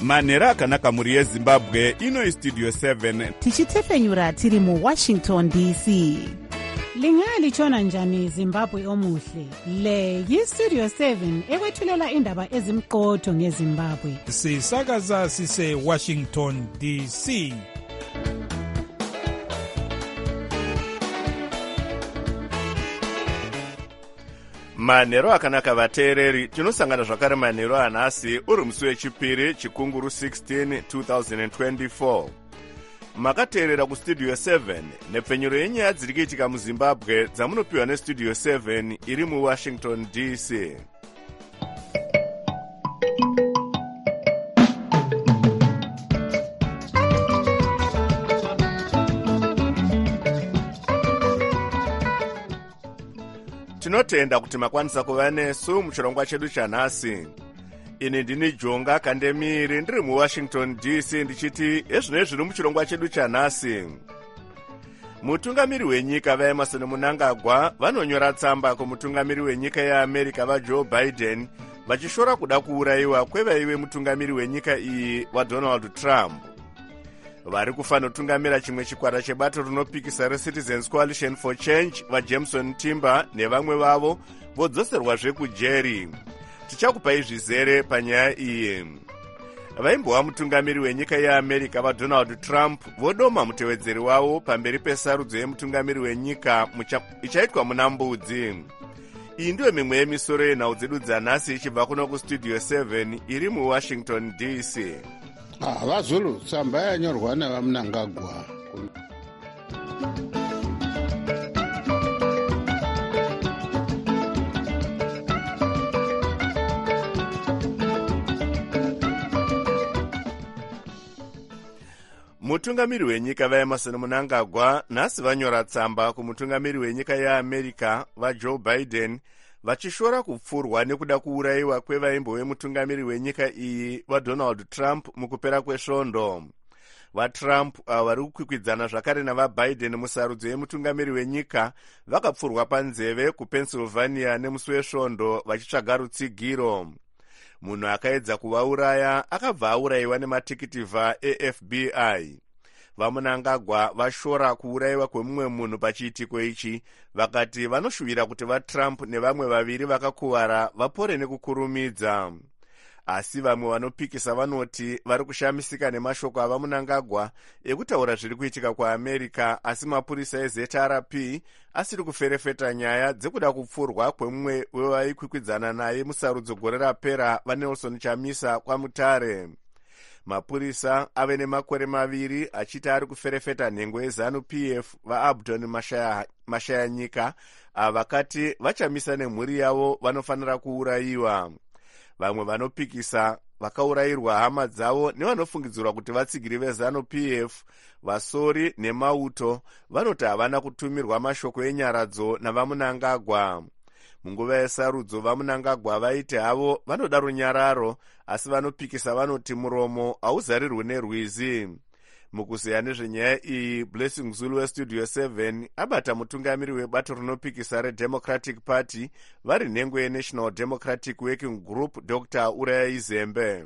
manhero akanaka mhuri yezimbabwe. Ino Studio 7 tichitefenyura tiri muWashington DC. Lingalitshona njani Zimbabwe omuhle? Le yiStudio 7 ekwethulela indaba ezimqotho ngeZimbabwe. Sisakaza sise Washington DC. manhero akanaka vateereri. Tinosangana zvakare manhero anhasi uri musi wechipiri chikunguru 16 2024. Makateerera kuStudio 7 nepfenyuro yenyaya dziri kuitika muZimbabwe dzamunopiwa neStudio 7 iri muWashington DC. Tinotenda kuti makwanisa kuva nesu muchirongwa chedu chanhasi. Ini ndini Jonga Kandemiri ndiri muWashington DC ndichiti ezvino zviri muchirongwa chedu chanhasi. Mutungamiri wenyika vaEmerson Mnangagwa vanonyora tsamba kumutungamiri wenyika yeAmerica vaJoe Biden vachishora kuda kuurayiwa kwevaive mutungamiri wenyika iyi vaDonald Trump. Vari kufanotungamira chimwe chikwata chebato rinopikisa reCitizens Coalition for Change vaJameson Timber nevamwe vavo vodzoserwazve kujeri. Tichakupai zvizere panyaya iyi. Vaimbova mutungamiri wenyika yeAmerica vaDonald Trump vodoma mutevedzeri wavo pamberi pesarudzo yemutungamiri wenyika ichaitwa muna Mbudzi. Iyi ndiyo mimwe yemisoro yenhau dzedu dzanhasi ichibva kuno kuStudio 7 iri muWashington DC. Vazulu tsamba yanyorwa navaMnangagwa. Mutungamiri wenyika vaEmerson Mnangagwa nhasi vanyora tsamba kumutungamiri wenyika yeAmerica vaJoe Biden vachishora kupfurwa nekuda kuurayiwa kwevaimbove mutungamiri wenyika iyi vaDonald Trump mukupera kwesvondo. VaTrump vari kukwikwidzana zvakare navaBiden musarudzo yemutungamiri wenyika vakapfurwa panzeve kuPennsylvania nemusi wesvondo vachitsvaga rutsigiro. Munhu akaedza kuvauraya akabva aurayiwa nematikitivha eFBI. VaMnangagwa vashora kuurayiwa kwemumwe munhu pachiitiko ichi, vakati vanoshuvira kuti vaTrump nevamwe vaviri vakakuvara vapore nekukurumidza. Asi vamwe vanopikisa vanoti vari kushamisika nemashoko avaMnangagwa ekutaura zviri kuitika kuAmerica, asi mapurisa eZRP asiri kuferefeta nyaya dzekuda kupfurwa kwemumwe wevaikwikwidzana naye musarudzo gore rapera vaNelson Chamisa kwamutare. Mapurisa ave nemakore maviri achiti ari kuferefeta nhengo yeZANU-PF vaAbdon Mashayanyika vakati vachamisa nemhuri yavo vanofanira kuurayiwa. Vamwe vanopikisa vakaurayirwa hama dzavo nevanofungidzirwa kuti vatsigiri veZANU-PF vasori nemauto vanoti havana kutumirwa mashoko enyaradzo navaMnangagwa. Munguva yesarudzo vaMnangagwa vaiti havo vanoda runyararo, asi vanopikisa vanoti muromo hauzarirwi nerwizi. Mukuzeya nezvenyaya iyi, Blessing Zulu weStudio 7 abata mutungamiri webato rinopikisa reDemocratic Party vari nhengo yeNational Democratic Working Group Dr. Uraya Zembe.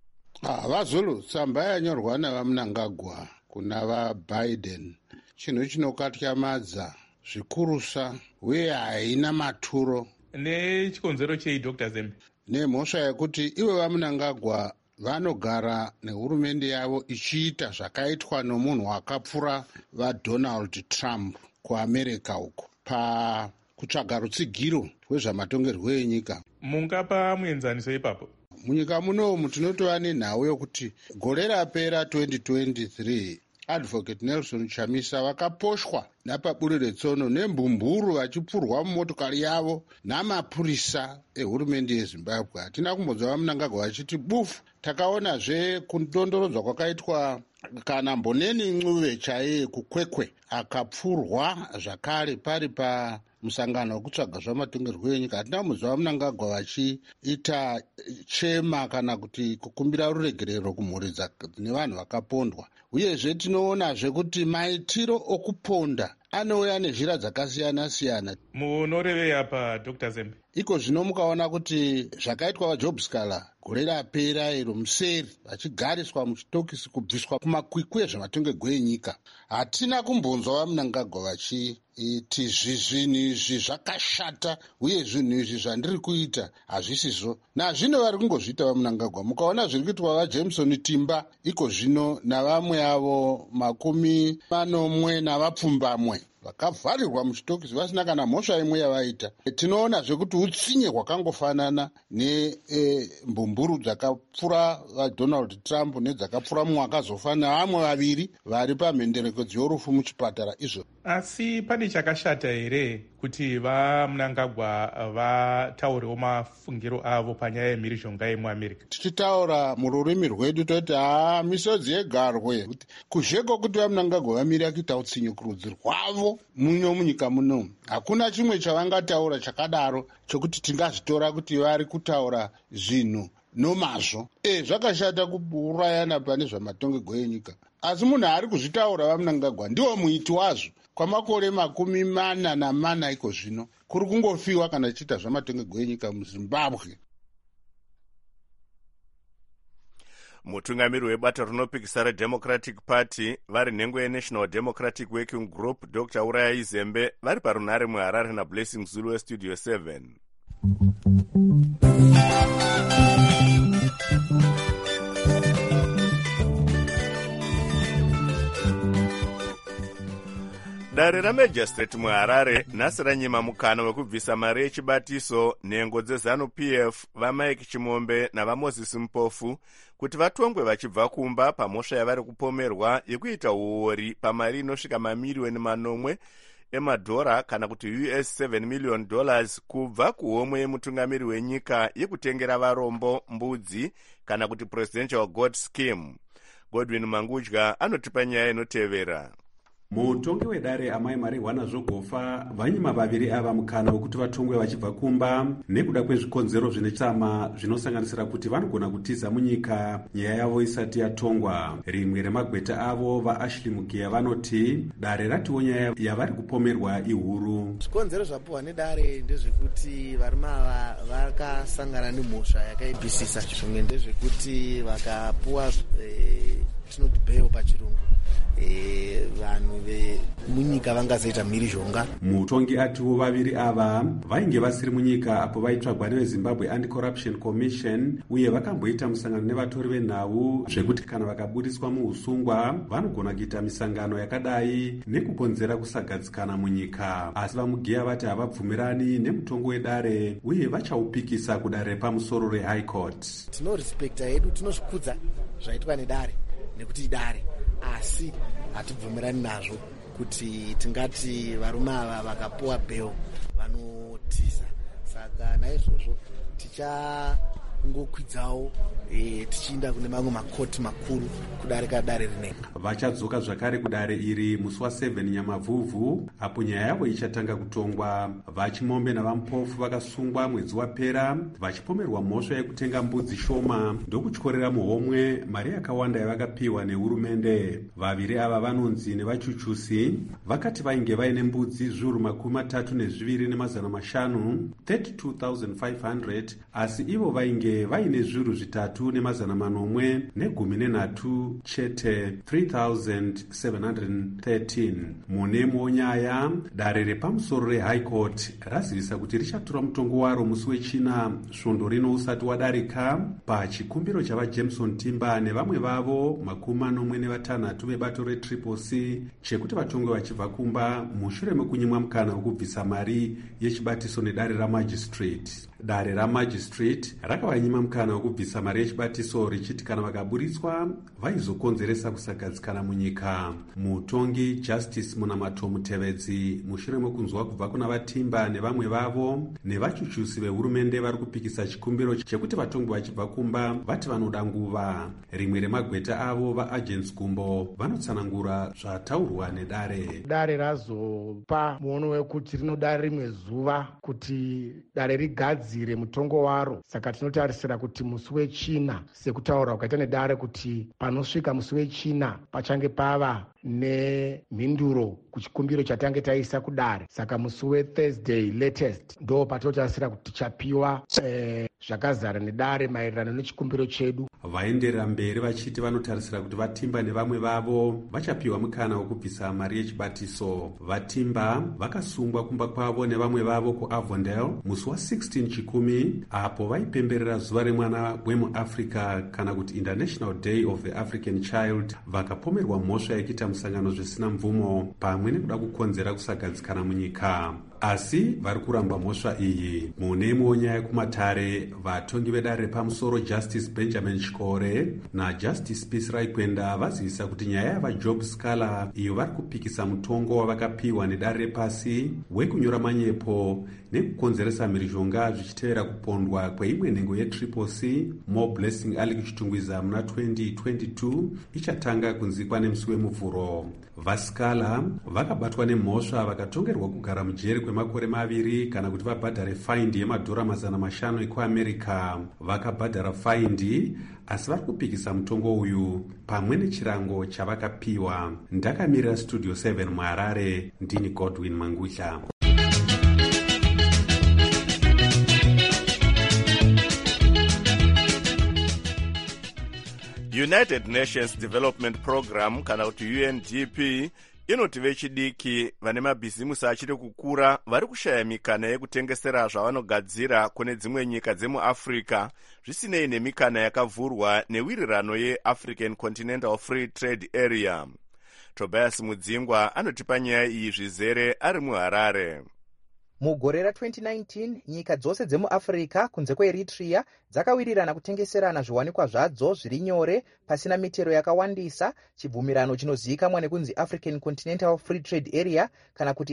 Vazulu tsamba yanyorwa navaMnangagwa kuna vaBiden chinhu chinokatyamadza zvikurusa uye haina maturo. Nechikonzero chei Dr. Zembe? Nemhosva yekuti ivo vaMnangagwa vanogara nehurumende yavo ichiita zvakaitwa nomunhu akapfura vaDonald Trump kuAmerica uko pakutsvaga rutsigiro rwezvamatongerwo enyika. Mungapa muenzaniso ipapo? Munyika munomu tinotova nenhau yokuti gore rapera 2023 Advocate Nelson Chamisa vakaposhwa napaburiretsvono nembumburu vachipfurwa mumotokari yavo namapurisa ehurumende yeZimbabwe. Hatina kumbonzwa vaMnangagwa vachiti bufu. Takaonazve kundondorodzwa kwakaitwa kana Mboneni Ncube chaiye kuKwekwe akapfurwa zvakare pari pamusangano wekutsvaga zvamatongerwo enyika. Hatina kumbonzwa vaMnangagwa vachiita chema kana kuti kukumbira ruregerero kumhuri nevanhu vakapondwa. Uyezve tinoonazve kuti maitiro okuponda anouya nezhira dzakasiyana siyana. Munorevei apa Dr. Zembe? iko zvino mukaona kuti zvakaitwa vajob scaler gore rapera iro museri vachigariswa muchitokisi kubviswa kumakwikwi ezvematongerwo enyika, hatina kumbonzwa vaMnangagwa vachiti zvinhu izvi zvakashata uye zvinhu izvi zvandiri kuita hazvisizvo. Nazvino vari kungozviita vaMnangagwa. Mukaona zviri kuitwa vaJameson Timba iko zvino navamwe avo 40 navapfumbamwe vakavharirwa muchitokisi vasina kana mhosva imwe yavaita. Tinoona zvekuti utsinye hwakangofanana nembumburu dzakapfura vaDonald Trump nedzakapfura mumwe akazofa navamwe vaviri vari pamhenderekedzo yorufu muchipatara izvo. Asi pane chakashata here kuti vaMnangagwa vataurewo mafungiro avo panyaya yemhirizhonga yemuAmerica? Tichitaura mururimi rwedu toti misodzi yegarwe, kuzheko kuti vaMnangagwa vamire kuita utsinye kurudzi rwavo muno munyika muno. Hakuna chimwe chavangataura chakadaro chokuti tingazvitora kuti vari kutaura zvinhu nomazvo. Zvakashata kuurayana pane zvamatongerwo enyika, asi munhu ari kuzvitaura vaMnangagwa ndiwo muiti wazvo. Kwamakore 44 iko zvino kuri kungofiwa kana chiita zvamatongerwo enyika muZimbabwe. Mutungamiri webato rinopikisa reDemocratic Party vari nhengo yeNational Democratic Working Group Dr. Uraya Izembe vari parunhare muHarare naBlessing Zulu weStudio 7. Dare raMajistrate muHarare nhasi ranyima mukana wekubvisa mari yechibatiso nhengo dzeZanu-PF vaMike Chimombe navaMoses Mpofu kuti vatongwe vachibva kumba pamhosva yavari kupomerwa yekuita uori pamari inosvika mamiliyoni 9 emadhora kana kuti $7 million kubva kuhomwe yemutungamiri wenyika yekutengera varombo mbudzi kana kuti Presidential Goat Scheme. Godwin Mangudya anotipa nyaya inotevera. Mutongi wedare amai Marijuana Zvogofa vanyima vaviri ava mukana wekuti vatongwe vachibva kumba nekuda kwezvikonzero zvine tsama zvinosanganisira kuti vanogona kutiza munyika nyaya yavo isati yatongwa. Rimwe remagweta avo vaAshley Mugia vanoti dare ratiwo nyaya yavari kupomerwa ihuru. Zvikonzero zvapuwa nedare ndezvekuti varume ava vakasangana nemhosva yakaipisisa. Zvimwe ndezvekuti vakapuwa tinoti bail pachirungu. Vanhu vemunyika vangazoita mhirizhonga. Mutongi atiwo vaviri ava vainge vasiri munyika apo vaitsvagwa neveZimbabwe Anti-Corruption Commission uye vakamboita musangano nevatori venhau zvekuti kana vakabudiswa muusungwa vanogona kuita misangano yakadai nekukonzera kusagadzikana munyika. Asi vaMugia vati havabvumirani nemutongo wedare uye vachaupikisa kudare pamusoro reHigh Court. Tinorespekta hedu, tinozvikudza zvaitwa nedare nekuti idare, asi hatibvumirani nazvo kuti tingati varume ava vakapuwa bail vanotiza. Saka naizvozvo tichangokwidzawo tichienda kune mamwe makoti makuru kudarika dare rinenge. Vachadzoka zvakare kudare iri musi wa7 Nyamavhuvhu apo nyaya yavo ichatanga kutongwa. vaChimombe navaMpofu vakasungwa mwedzi wapera vachipomerwa mhosva yekutenga mbudzi shoma ndokutyorera muhomwe mari yakawanda yavakapiwa nehurumende. Vaviri ava vanonzi nevachuchusi vakati vainge vaine mbudzi zviuru 32,500 32,500 asi ivo vainge vaine zviuru 3,413 chete 3,713. Munemo nyaya dare repamusoro reHigh Court razivisa kuti richatora mutongo waro musi wechina svondo rino usati wadarika pachikumbiro chavaJameson Timba nevamwe vavo 46 vebato reCCC chekuti vatongwe vachibva kumba mushure mekunyimwa mukana wekubvisa mari yechibatiso nedare raMajistrate. Dare raMajistrate rakavanyima mukana wekubvisa mari yechibatiso richiti kana vakaburiswa vaizokonzeresa kusagadzikana munyika. Mutongi Justice Munamato Mutevedzi mushure mekunzwa kubva kuna vaTimba nevamwe vavo nevachuchusi vehurumende vari kupikisa chikumbiro chekuti vatongwe vachibva kumba vati vanoda nguva. Rimwe remagweta avo vaAgents Gumbo vanotsanangura zvataurwa nedare. Dare razopa muono wekuti rinoda rimwe zuva kuti dare rigadzire mutongo waro. Saka tinoti tinotarisira kuti musi wechina sekutaura ukaita nedare kuti panosvika musi wechina pachange pava nemhinduro kuchikumbiro chatange taisa kudare. Saka musi weThursday latest ndo patotarisira kuti tichapiwa zvakazara nedare maererano nechikumbiro chedu. Vaenderera mberi vachiti vanotarisira kuti Vatimba nevamwe vavo vachapiwa mukana wekubvisa mari yechibatiso. Vatimba vakasungwa kumba kwavo nevamwe vavo kuAvondale musi wa16 Chikumi, apo vaipemberera zuva remwana wemuAfrica kana kuti International Day of the African Child. Vakapomerwa mhosva yekuita musangano zvisina mvumo pamwe nekuda kukonzera kusagadzikana munyika. Asi vari kuramba mhosva iyi. Munemo nyaya kumatare, vatongi vedare repamusoro Justice Benjamin Chikore naJustice Peace Raikwenda vazivisa kuti nyaya yavaJob Scala iyo vari kupikisa mutongo wavakapiwa nedare repasi wekunyora manyepo nekukonzeresa mhirizhonga zvichitevera kupondwa kweimwe nhengo yeTriple C More Blessing ali kuchitungwiza muna 2022 ichatanga kunzikwa nemusi wemuvhuro. VaScala vakabatwa nemhosva vakatongerwa kugara mujeri kwemakore 2 kana kuti vabhadhare faindi yemadhora $500 ekuAmerica. Vakabhadhara faindi asi vari kupikisa mutongo uyu pamwe nechirango chavakapiwa. Ndakamirira Studio 7 muHarare, ndini Godwin Mangudla. United Nations Development Program kana kuti UNDP inoti vechidiki vane mabhizimusi achiri kukura vari kushaya mikana yekutengesera zvavanogadzira kune dzimwe nyika dzemuAfrica zvisinei nemikana yakavhurwa newirirano yeAfrican Continental Free Trade Area. Tobias Mudzingwa anotipa nyaya iyi zvizere ari muHarare. Mugore ra2019 nyika dzose dzemuAfrica kunze kweEritrea dzakawirirana kutengeserana zviwanikwa zvadzo zviri nyore pasina mitero yakawandisa, chibvumirano chinozivikanwa nekunzi African Continental Free Trade Area kana kuti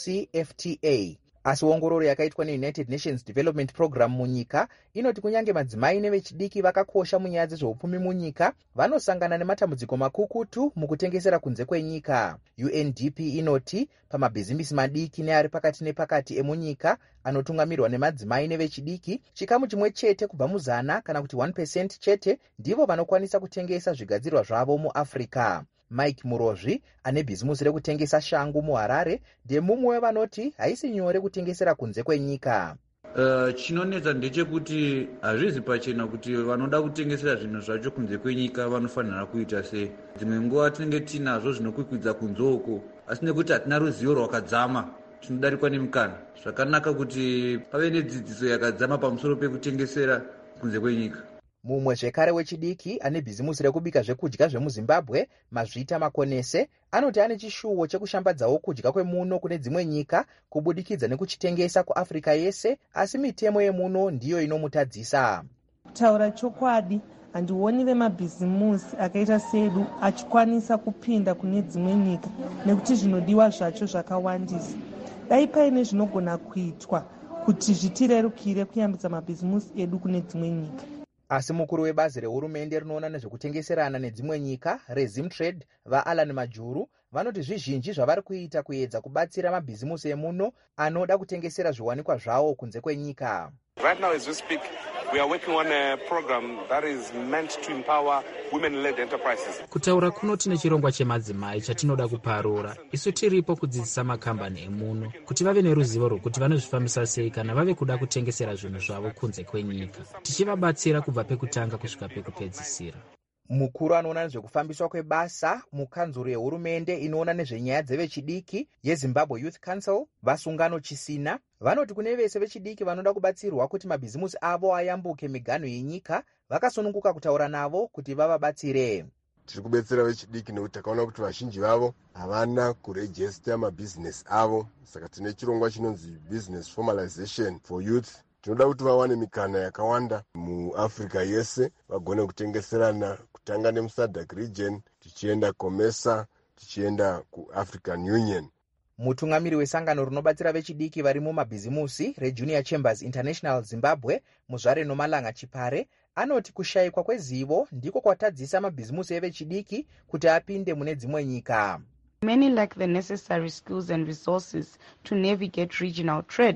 AfCFTA. Asi ongororo yakaitwa neUnited Nations Development Program munyika inoti kunyange madzimai nevechidiki vakakosha munyaya dzezveupfumi munyika vanosangana nematambudziko makukutu mukutengesera kunze kwenyika. UNDP inoti pamabhizimisi madiki neari pakati nepakati emunyika anotungamirwa nemadzimai nevechidiki, chikamu chimwe chete kubva mu100 kana kuti 1% chete ndivo vanokwanisa kutengesa zvigadzirwa zvavo muAfrica. Mike Murozvi ane bhizimusi rekutengesa shangu muHarare ndemumwe wevanoti haisi nyore kutengesera kunze kwenyika. Chinonetsa ndechekuti hazvizi pachena kuti vanoda kutengesera zvinhu zvacho kunze kwenyika vanofanira kuita sei. Dzimwe nguva tinenge tinazvo zvinokwikwidza kunze uko, asi nekuti hatina ruzivo rwakadzama tinodarikwa nemikana. Zvakanaka kuti pave nedzidziso yakadzama pamusoro pekutengesera kunze kwenyika. Mumwe zvekare wechidiki ane bhizimusi rekubika zvekudya zvemuZimbabwe, Mazvita Makonese, anoti ane chishuwo chekushambadzawo kudya kwemuno kune dzimwe nyika kubudikidza nekuchitengesa kuAfrica yese, asi mitemo yemuno ndiyo inomutadzisa. Kutaura chokwadi, handioni vemabhizimusi akaita sedu achikwanisa kupinda kune dzimwe nyika nekuti zvinodiwa zvacho zvakawandisa. Dai paine zvinogona kuitwa kuti zvitirerukire kuyambidza mabhizimusi edu kune dzimwe nyika. Asi mukuru webazi rehurumende rinoona nezvekutengeserana nedzimwe nyika reZimtrade vaAlan Majuru vanoti zvizhinji zvavari kuita kuedza kubatsira mabhizimusi emuno anoda kutengesera zviwanikwa zvawo kunze kwenyika. Right now as we speak, we are working on a program that is meant to empower women-led enterprises. Kutaura kuno tine chirongwa chemadzimai chatinoda kuparura. Isu tiripo kudzidzisa makambani emuno kuti vave neruzivo rwokuti vanozvifambisa sei kana vave kuda kutengesera zvinhu zvavo kunze kwenyika, tichivabatsira kubva pekutanga kusvika pekupedzisira. Mukuru anoona nezvekufambiswa kwebasa mukanzuro yehurumende inoona nezvenyaya dzevechidiki yeZimbabwe Youth Council, Vasungano Chisina, vanoti kune vese vechidiki vanoda kubatsirwa kuti mabhizimusi avo ayambuke miganho yenyika, vakasununguka kutaura navo kuti vavabatsire. Tiri kubetsera vechidiki nekuti takaona kuti vazhinji vavo havana kurejista mabhizinesi avo, saka tine chirongwa chinonzi Business Formalization for Youth. Tinoda kuti vawane mikana yakawanda muAfrica yese, vagone kutengeserana kutanga nemuSADC region, tichienda COMESA, tichienda kuAfrican Union. Mutungamiri wesangano rinobatsira vechidiki vari mumabhizimusi reJunior Chambers International Zimbabwe, Muzvare Nomalanga Chipare, anoti kushayikwa kwezivo ndiko kwatadzisa mabhizimusi evechidiki kuti apinde mune dzimwe nyika. Many lack the necessary skills and resources to navigate regional trade.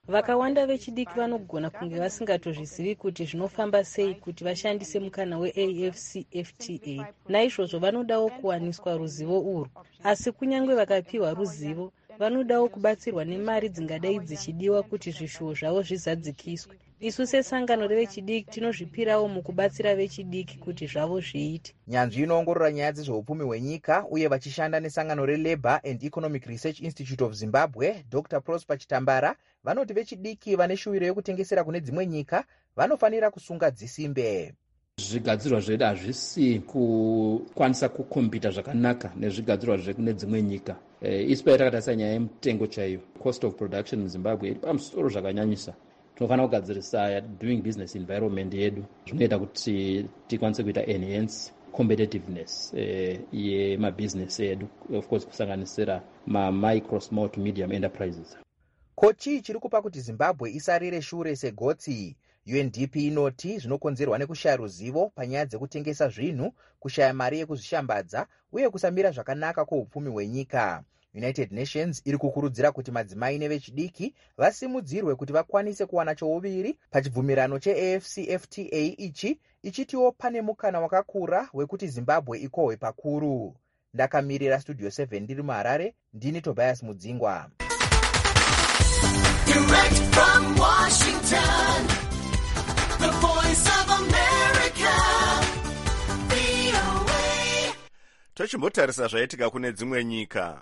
vakawanda vechidiki vanogona kunge vasingatozvizivi kuti zvinofamba sei kuti vashandise mukana weAfCFTA. Naizvozvo vanodawo kuwaniswa ruzivo urwu, asi kunyange vakapiwa ruzivo vanodawo kubatsirwa nemari dzingadai dzichidiwa kuti zvishuwo zvavo zvizadzikiswe. Isu sesangano revechidiki tinozvipirawo mukubatsira vechidiki kuti zvavo zviite. Nyanzvi inoongorora nyaya dzezveupfumi hwenyika uye vachishanda nesangano reLabour and Economic Research Institute of Zimbabwe, Dr. Prosper Chitambara, vanoti vechidiki vane shuviro yekutengesera kune dzimwe nyika vanofanira kusunga dzisimbe. Zvigadzirwa zvedu hazvisi kukwanisa kukombita zvakanaka nezvigadzirwa zvekune dzimwe nyika. Isu paitakatarisa nyaya yemutengo chaiyo, cost of production muZimbabwe iri pamusoro zvakanyanyisa. Tinofanira kugadzirisa doing business environment yedu zvinoita kuti tikwanise kuita enhance competitiveness yemabusiness edu, of course kusanganisira micro small to medium enterprises. Kochi chiri kupa kuti Zimbabwe isarire shure segotsi. UNDP inoti zvinokonzerwa nekushaya ruzivo panyaya dzekutengesa zvinhu, kushaya mari yekuzvishambadza uye kusamira zvakanaka kweupfumi hwenyika. United Nations iri kukurudzira kuti madzimai nevechidiki vasimudzirwe kuti vakwanise kuwana chouviri pachibvumirano cheAfCFTA ichitiwo pane mukana wakakura wekuti Zimbabwe ikohwe pakuru. Ndakamirira Studio 7 ndiri muHarare, ndini Tobias Mudzingwa. Direct from Washington, the voice of America, VOA. Tochimbotarisa zvaitika kune dzimwe nyika.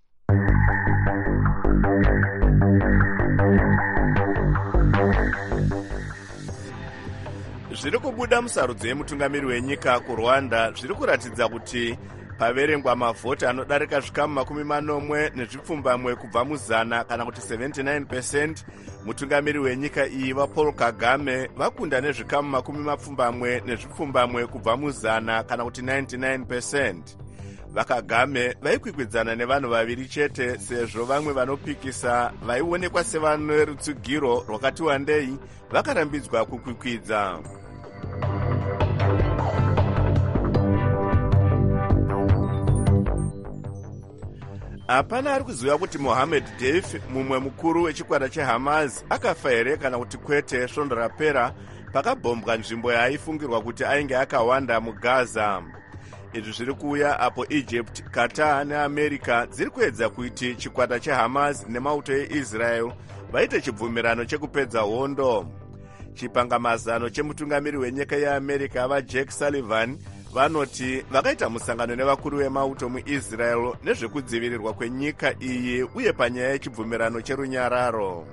Zviri kubuda musarudzo yemutungamiri wenyika kuRwanda zviri kuratidza kuti paverengwa mavhoti anodarika zvikamu 40 kubva muzana kana kuti 79%, mutungamiri wenyika iyi vaPaul Kagame vakunda nezvikamu 20 kubva muzana kana kuti 99%. VaKagame vaikwikwidzana nevanhu vaviri chete, sezvo vamwe vanopikisa vaionekwa sevane rutsugiro rwakati wandei vakarambidzwa kukwikwidza. Hapana ari kuziva kuti Mohammed Deif, mumwe mukuru wechikwata cheHamas, akafa here kana kuti kwete svondo rapera pakabhombwa nzvimbo yaaifungirwa kuti ainge akawanda muGaza. Izvi zviri kuuya apo Egypt, Qatar neAmerica dziri kuedza kuti chikwata cheHamas nemauto eIsrael vaite chibvumirano chekupedza hondo. Chipangamazano chemutungamiri wenyika yeAmerica vaJack Sullivan vanoti vakaita musangano nevakuru vemauto muIsrael nezvekudzivirirwa kwenyika iyi uye panyaya yechibvumirano cherunyararo.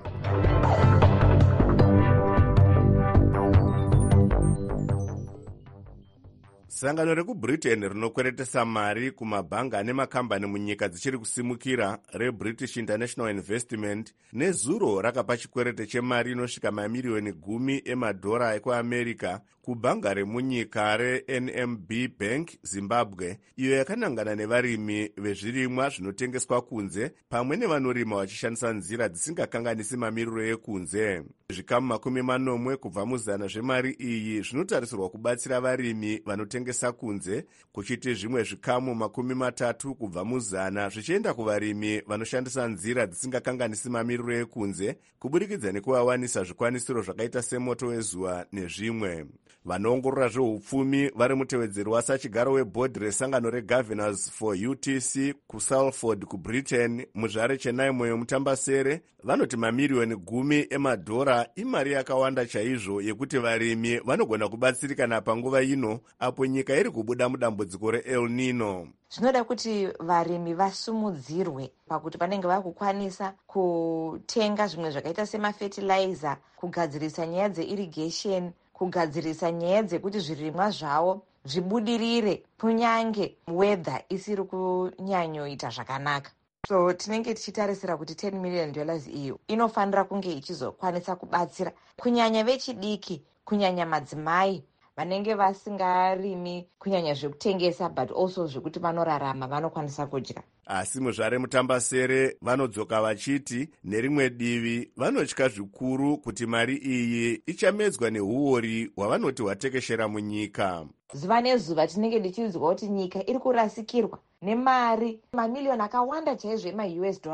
Sangano rekuBritain rinokweretesa mari kumabhanga ane makambani munyika dzichiri kusimukira reBritish International Investment nezuro rakapa chikwerete chemari inosvika mamiliyoni 10 emadhora ekuAmerica kubhanga remunyika reNMB Bank Zimbabwe, iyo yakanangana nevarimi vezvirimwa zvinotengeswa kunze pamwe nevanorima vachishandisa nzira dzisingakanganisi mamiriro ekunze. Zvikamu 40 kubva muzana zvemari iyi zvinotarisirwa kubatsira varimi vanotengesa kunze, kuchiti zvimwe zvikamu 30 kubva muzana zvichienda kuvarimi vanoshandisa nzira dzisingakanganisi mamiriro ekunze, kuburikidza nekuvawanisa zvikwanisiro zvakaita semoto wezuva nezvimwe. Vanoongorora zveupfumi vari mutevedzeri wasachigaro webhodhi resangano reGovernors for UTC kuSalford kuBritain muzvare chenaimoyo mutambasere vanoti mamiliyoni 10 emadhora imari yakawanda chaizvo yekuti varimi vanogona kubatsirikana panguva ino apo nyika iri kubuda mudambudziko reEl Nino. Zvinoda kuti varimi vasumudzirwe pakuti vanenge vakukwanisa kutenga zvimwe zvakaita semafertilizer, kugadzirisa nyaya dzeirrigation, kugadzirisa nyaya dzekuti zvirimwa zvavo zvibudirire kunyange weather isiri kunyanyoita zvakanaka. So tinenge tichitarisira kuti $10 million iyo inofanira kunge ichizokwanisa kubatsira kunyanya vechidiki, kunyanya madzimai vanenge vasingarimi kunyanya zvekutengesa but also zvekuti vanorarama vanokwanisa kudya. Asi muzvare mutambasere vanodzoka vachiti nerimwe divi vanotya zvikuru kuti mari iyi ichamedzwa nehuori hwavanoti hwatekeshera munyika. Zuva nezuva tinenge tichiziva kuti nyika iri kurasikirwa nemari mamiliyoni akawanda chaizvo ema US dollar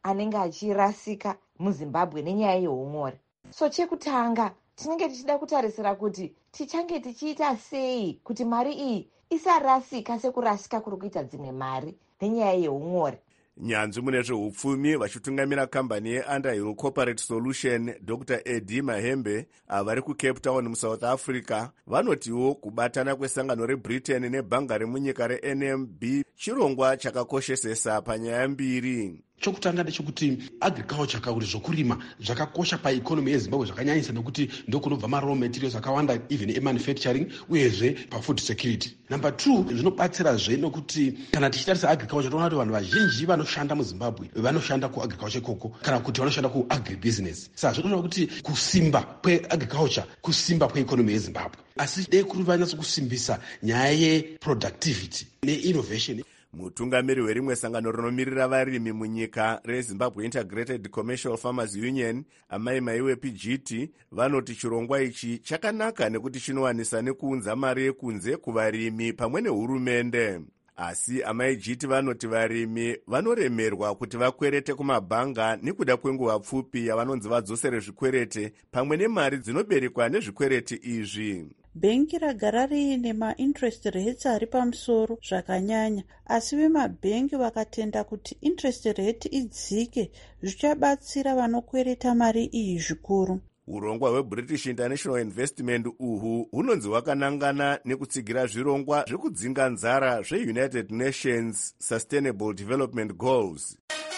anenge achirasika muzimbabwe nenyaya yeumori. So chekutanga tinenge tichida kutarisira kuti tichange tichiita sei kuti mari iyi isarasika sekurasika kuri kuita dzimwe mari nenyaya yeumori. nyanzvi mune zveupfumi vachitungamira kambani yeUnderhill Corporate Solution Dr. Eddie Mahembe vari kuCape Town muSouth Africa vanotiwo kubatana kwesangano reBritain nebhanga remunyika reNMB chirongwa chakakoshesesa panyaya mbiri. Chokutanga ndechekuti agriculture kauri zvokurima zvakakosha paikonomi yeZimbabwe zvakanyanyisa nekuti ndokunobva maraw materials akawanda even emanufacturing uyezve pafood security. Number 2 zvinobatsirazve nokuti kana tichitarisa agriculture toona kuti vanhu vazhinji vanoshanda muZimbabwe vanoshanda kuagriculture ikoko kana kuti vanoshanda kuagribusiness. Saka zvinotaura kuti kusimba kweagriculture kusimba kweikonomi yeZimbabwe, asi dei kuri vanyatso kusimbisa nyaya yeproductivity neinnovation. Mutungamiri werimwe sangano rinomirira varimi munyika reZimbabwe Integrated Commercial Farmers Union Amai Maiwe PGT vanoti chirongwa ichi chakanaka nekuti chinowanisa nekuunza mari yekunze kuvarimi pamwe nehurumende. Asi Amai GT vanoti varimi vanoremerwa kuti vakwerete kumabhanga nekuda kwenguva pfupi yavanonzi vadzosere zvikwerete pamwe nemari dzinoberekwa nezvikwereti izvi. Bhengi ragara riine ma-interest rates ari pamusoro zvakanyanya, asi vemabhengi vakatenda kuti interest rate idzike zvichabatsira vanokwereta mari iyi zvikuru. Urongwa hweBritish International Investment uhu hunonzi hwakanangana nekutsigira zvirongwa zvekudzinga nzara zveUnited Nations Sustainable Development Goals.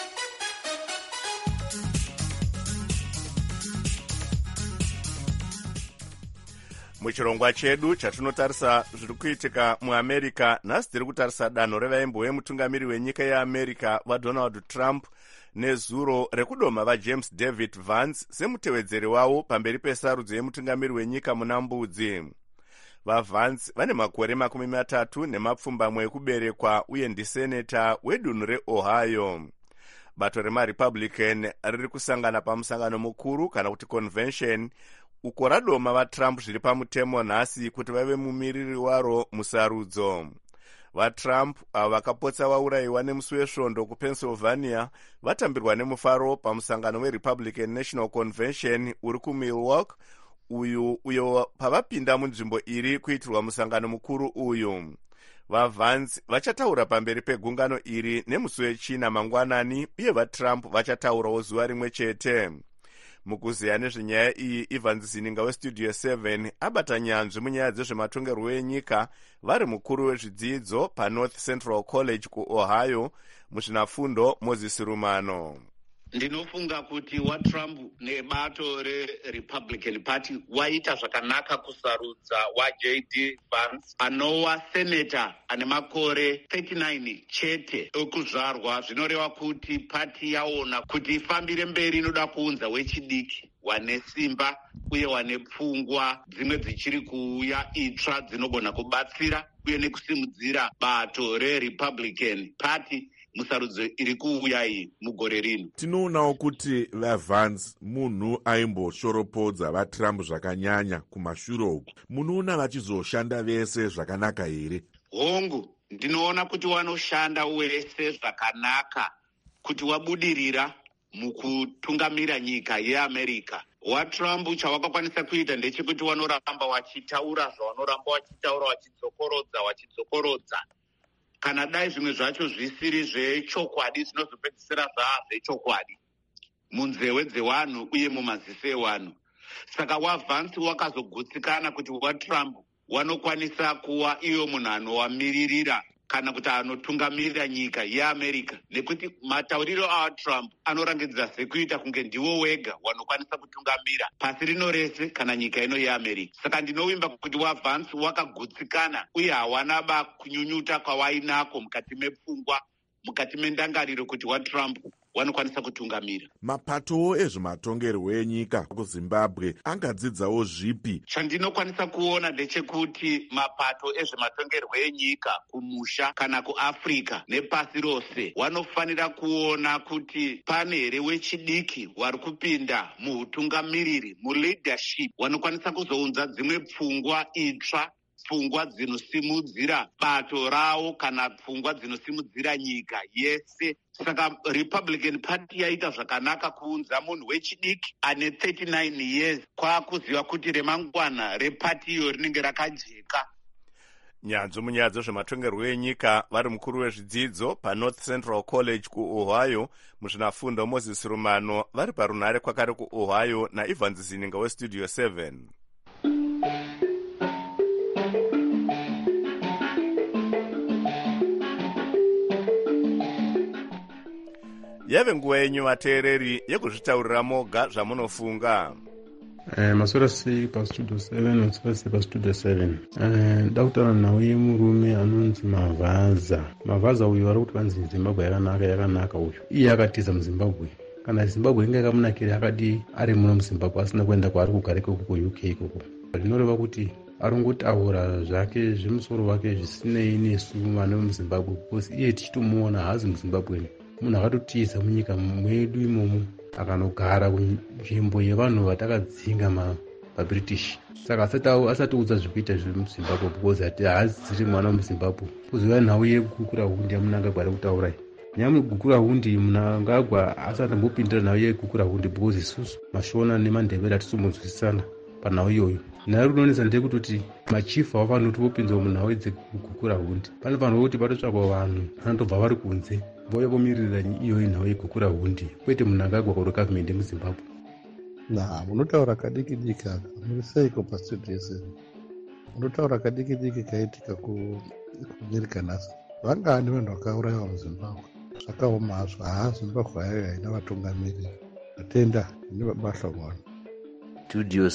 Muchirongwa chedu chatinotarisa zviri kuitika muAmerica, nhasi tiri kutarisa danho revaimbo vemutungamiri wenyika yeAmerica vaDonald Trump nezuro rekudoma vaJames David Vance semutevedzeri wavo pamberi pesarudzo yemutungamiri wenyika muna mbudzi. VaVance vane makore 30 ekuberekwa uye ndiseneta wedunhu reOhio. Bato remaRepublican riri kusangana pamusangano mukuru kana kuti convention uko radoma vaTrump zviri pamutemo nhasi kuti vave mumiriri waro musarudzo. VaTrump ava vakapotsa vaurayiwa nemusi wesvondo kuPennsylvania vatambirwa nemufaro pamusangano weRepublican National Convention uri kuMilwaukee uyo pavapinda munzvimbo iri kuitirwa musangano mukuru uyu. VaVance vachataura pamberi pegungano iri nemusi wechina mangwanani uye vaTrump vachataurawo zuva rimwe chete. Mukuziya nezvenyaya iyi, Evans Zininga weStudio 7 abata nyanzvi munyaya dzezvematongerwo enyika vari mukuru wezvidzidzo paNorth Central College kuOhio muzvinafundo Moses Rumano. Ndinofunga kuti waTrump nebato reRepublican Party waita zvakanaka kusarudza waJD Vance anova seneta ane makore 39 chete ekuzvarwa. Zvinoreva kuti pati yaona kuti ifambire mberi inoda kuunza wechidiki wane simba uye wane pfungwa dzimwe dzichiri kuuya itsva dzinogona kubatsira uye nekusimudzira bato reRepublican Party musarudzo iri kuuya iyi mugore rino. Tinoonawo kuti vaVance munhu aimboshorapodza vaTrump zvakanyanya kumashure uku. Munoona vachizoshanda vese zvakanaka here? Hongu, ndinoona kuti wanoshanda wese zvakanaka kuti wabudirira mukutungamira nyika yeAmerica. WaTrump chavakakwanisa kuita ndechekuti wanoramba wachitaura zvawanoramba wachitaura, wachidzokorodza. Kana dai zvimwe zvacho zvisiri zvechokwadi zvinozopedzisira zvechokwadi munzeve dzevanhu uye mumaziso evanhu. Saka waVance wakazogutsikana kuti waTrump wanokwanisa kuva iyo munhu anowamiririra kana kuti anotungamirira nyika yeAmerica, nekuti matauriro aTrump anorangidza sekuita kunge ndiwo wega wanokwanisa kutungamira pasi rino rese kana nyika ino yeAmerica. Saka ndinovimba kuti waVance wakagutsikana uye hawanaba kunyunyuta kwawainako mukati mepfungwa, mukati mendangariro kuti waTrump wanokwanisa kutungamira. Mapatowo ezvematongerwo enyika kuZimbabwe angadzidzawo zvipi? Chandinokwanisa kuona ndechekuti mapato ezvematongerwo enyika kumusha kana kuAfrica nepasi rose wanofanira kuona kuti pane here wechidiki wari kupinda muhutungamiriri, muleadership, wanokwanisa kuzounza dzimwe pfungwa itsva pfungwa dzinosimudzira bato rawo kana pfungwa dzinosimudzira nyika yese. Saka Republican Party yaita zvakanaka kuunza munhu wechidiki ane 39 years kwakuziva kuti remangwana repati iyo rinenge rakajeka. Nyanzvi munyaya dzezvematongerwo enyika vari mukuru wezvidzidzo paNorth Central College kuOhio muzvinafundo Moses Rumano vari parunhare kwakare kuOhio naIvans Zininga weStudio 7. Yave nguva yenyu vateereri yekuzvitaurira moga zvamunofunga. Masora sei paStudio 7 masora sei paStudio 7. Da kutaura naye murume anonzi Mavaza uyu vari kuti vanzi Zimbabwe yakanaka uyu. Iye akatiza muZimbabwe. Kana Zimbabwe inge yakamunakira akadi ari muno muZimbabwe asina kuenda kwaari kugarika uko kuUK ikoko. Zvinoreva kuti arongotaura zvake zvemusoro wake zvisinei nesu vana vemuZimbabwe because iye tichitomuona haazi muZimbabwe. Munhu akatotiza munyika mwedu imomo akanogara kunzvimbo yevanhu vatakadzinga maBritish. Saka asatiudza zvekuita zviri muZimbabwe because haaziri mwana wemuZimbabwe. Kuziva nhau yegukura hundi yamunangagwa ari kutaura iyi. Nyamugukura hundi Mnangagwa asatambopindira nhau yegukura hundi because isusu Mashona neMandebele hatisombonzwisisana panhau iyoyo. Nharo rinonetsa ndekutoti machifu havafaniri kuti vopinzwa munhau dzekugukura hundi. Panofanirwa kuti patotsvakwa vanhu vanotobva vari kunze vouya vomirira iyoyi nhau yegukura hundi kwete Mnangagwa kuri gavhmendi yemuZimbabwe. Munotaura kadiki-diki aka muri seiko paStudio 7? Munotaura kadiki-diki kaitika kuAmerica nhasi. Vangani vanhu vakaurayiwa muZimbabwe? Zvakaoma hazvo. Zimbabwe hayo haina vatungamiriri. Atenda ine basa mwana. Studio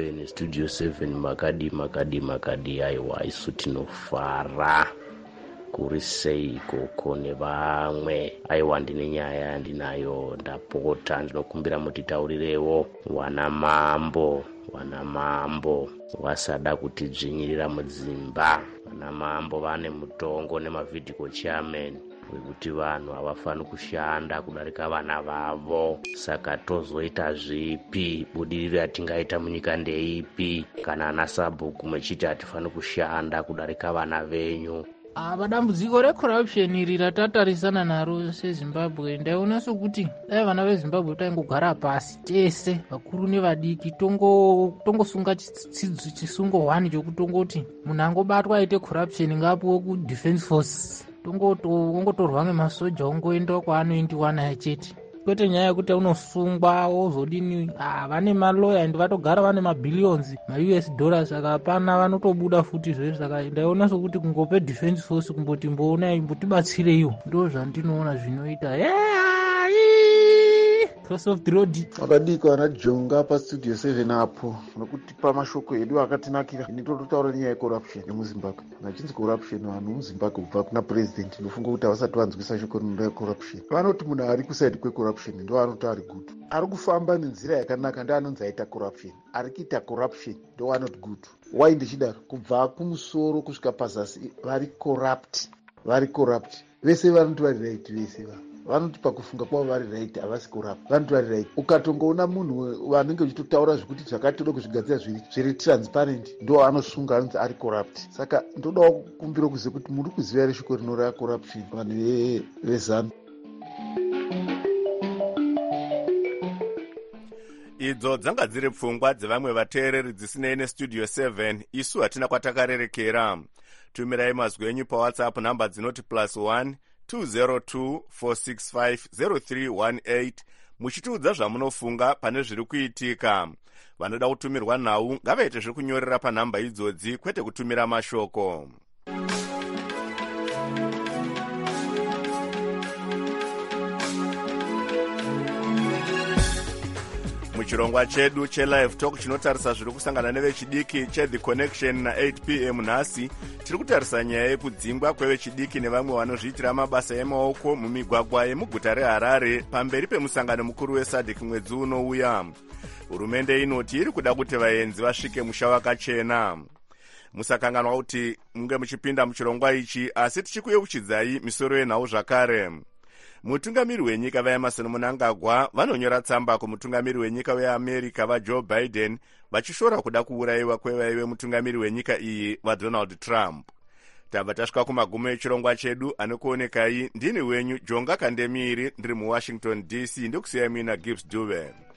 7 makadi aiwa isu tinofara kuri sei koko nevamwe. Aiwa ndine nyaya yandinayo ndapota ndinokumbira mutitaurirewo. Wana mambo wasada kutidzvinyirira mudzimba. Wana mambo vane mutongo nemavhidhico chairman wekuti vanhu havafaniri kushanda kudarika vana vavo. Saka tozoita zvipi? Budiriro yatingaita munyika ndeipi kana ana sabhuku mechiti hatifaniri kushanda kudarika vana venyu? Dambudziko recorruption iri ratatarisana naro seZimbabwe, ndaiona sokuti dai vana veZimbabwe taingogara pasi tese vakuru nevadiki tongosunga chisungo 1 chokutongoti munhu angobatwa aite corruption ngaapiwe kuDefence Force, ongotorwa ngemasoja ongoenda kwaanoendiwa naye chete. Kwete nyaya yekuti unosungwa wozodini. Vane maloya ende vatogara vane mabillions maUS dollars. Saka hapana vanotobuda futi zvese. Saka ndaiona sokuti kungope Defence Force kumboti mboonai mbotibatsireiwo ndo zvandinoona zvinoita. Cross of the road. Wakadiko ana jonga paStudio 7 apo nokutipa mashoko edu akatinakira. Ini totaura nyaya yecorruption yemuZimbabwe. Nachinzi corruption vanhu muZimbabwe kubva kuna president ndofunga kuti havasati vanzwisa shoko rinoda corruption. Vanoti munhu ari kusaidi kwecorruption ndo anoti ari good. Ari kufamba nenzira yakanaka ndo anonzi aita corruption. Ari kuita corruption ndo anoti good. Why ndichidaro? Kubva kumusoro kusvika pazasi vari corrupt. Vese vanoti vari right vese vanoti pakufunga kwavo vari right havasi corrupt. Vanoti vari right. Ukatongoona munhu vanenge uchitotaura zvekuti zvakatoda kuzvigadzira zviri transparent ndo anosunga anonzi ari corrupt. Saka ndodawo kukumbira kuziva kuti muri kuziva ere shoko rinoreva corruption vanhu vezanu. Idzo dzanga dziri pfungwa dzevamwe vateereri dzisinei neStudio 7. Isu hatina kwatakarerekera. Tumirai mazwi enyu paWhatsApp namba dzinoti +1 202 465 0318 muchitiudza zvamunofunga pane zviri kuitika. Vanoda kutumirwa nhau ngavaite zvekunyorera panhamba idzodzi kwete kutumira mashoko. Muchirongwa chedu cheLive Talk chinotarisa zviri kusangana nevechidiki cheThe Connection na8 PM nhasi tiri kutarisa nyaya yekudzingwa kwevechidiki nevamwe vanozviitira mabasa emaoko mumigwagwa yemuguta reHarare pamberi pemusangano mukuru weSADC mwedzi unouya. Hurumende inoti iri kuda kuti vaenzi vasvike musha wakachena. Musakanganwa kuti munge muchipinda muchirongwa ichi, asi tichikuyeuchidzai misoro yenhau zvakare. mutungamiri wenyika vaemerson mnangagwa vanonyora tsamba kumutungamiri wenyika weamerica vajoe biden vachishora kuda kuurayiwa kwevaive mutungamiri wenyika iyi vadonald trump. tabva tasvika kumagumo echirongwa chedu. anokuonekai ndini wenyu jonga kandemiri ndiri muwashington dc. ndokusiyai mina gibbs duven.